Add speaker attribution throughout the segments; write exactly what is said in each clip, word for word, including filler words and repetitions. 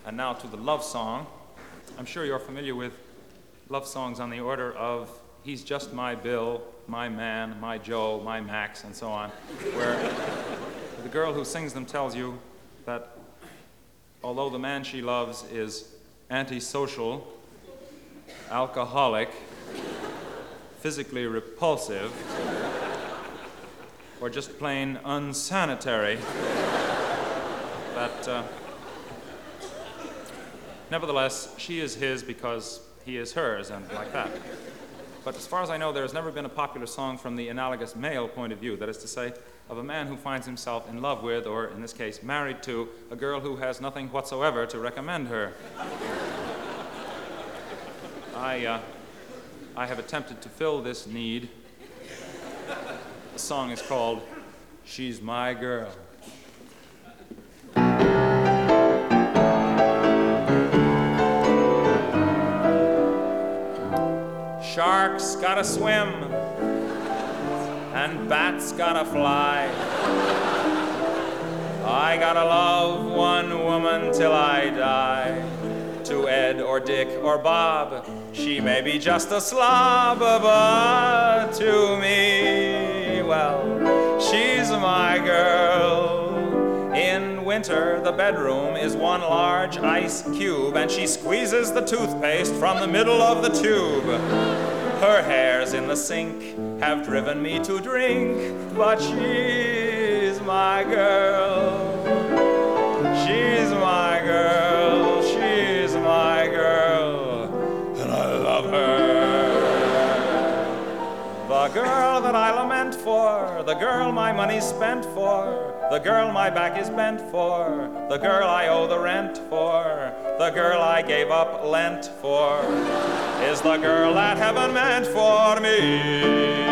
Speaker 1: And now to the love song. I'm sure you're familiar with love songs on the order of He's Just My Bill, My Man, My Joe, My Max, and so on, where the girl who sings them tells you that although the man she loves is antisocial, alcoholic, physically repulsive, or just plain unsanitary, that uh, nevertheless, she is his because he is hers, and like that. But as far as I know, there has never been a popular song from the analogous male point of view, that is to say, of a man who finds himself in love with, or in this case, married to, a girl who has nothing whatsoever to recommend her. I, uh, I have attempted to fill this need. The song is called She's My Girl. Sharks gotta swim, and bats gotta fly. I gotta love one woman till I die. To Ed or Dick or Bob, she may be just a slob, but to me, well, she's my girl. In winter, the bedroom is one large ice cube, and she squeezes the toothpaste from the middle of the tube. Her hairs in the sink have driven me to drink, but she's my girl. She's my girl. She's my girl, and I love her. The girl that I lament for, the girl my money's spent for, the girl my back is bent for, the girl I owe the rent for, the girl I gave up Lent for, is the girl that heaven meant for me.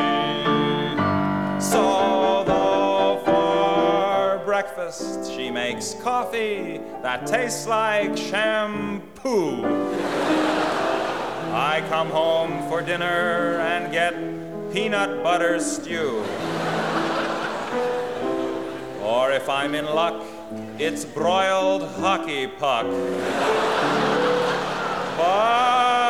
Speaker 1: So though for breakfast she makes coffee that tastes like shampoo, I come home for dinner and get peanut butter stew. Or if I'm in luck, it's broiled hockey puck. But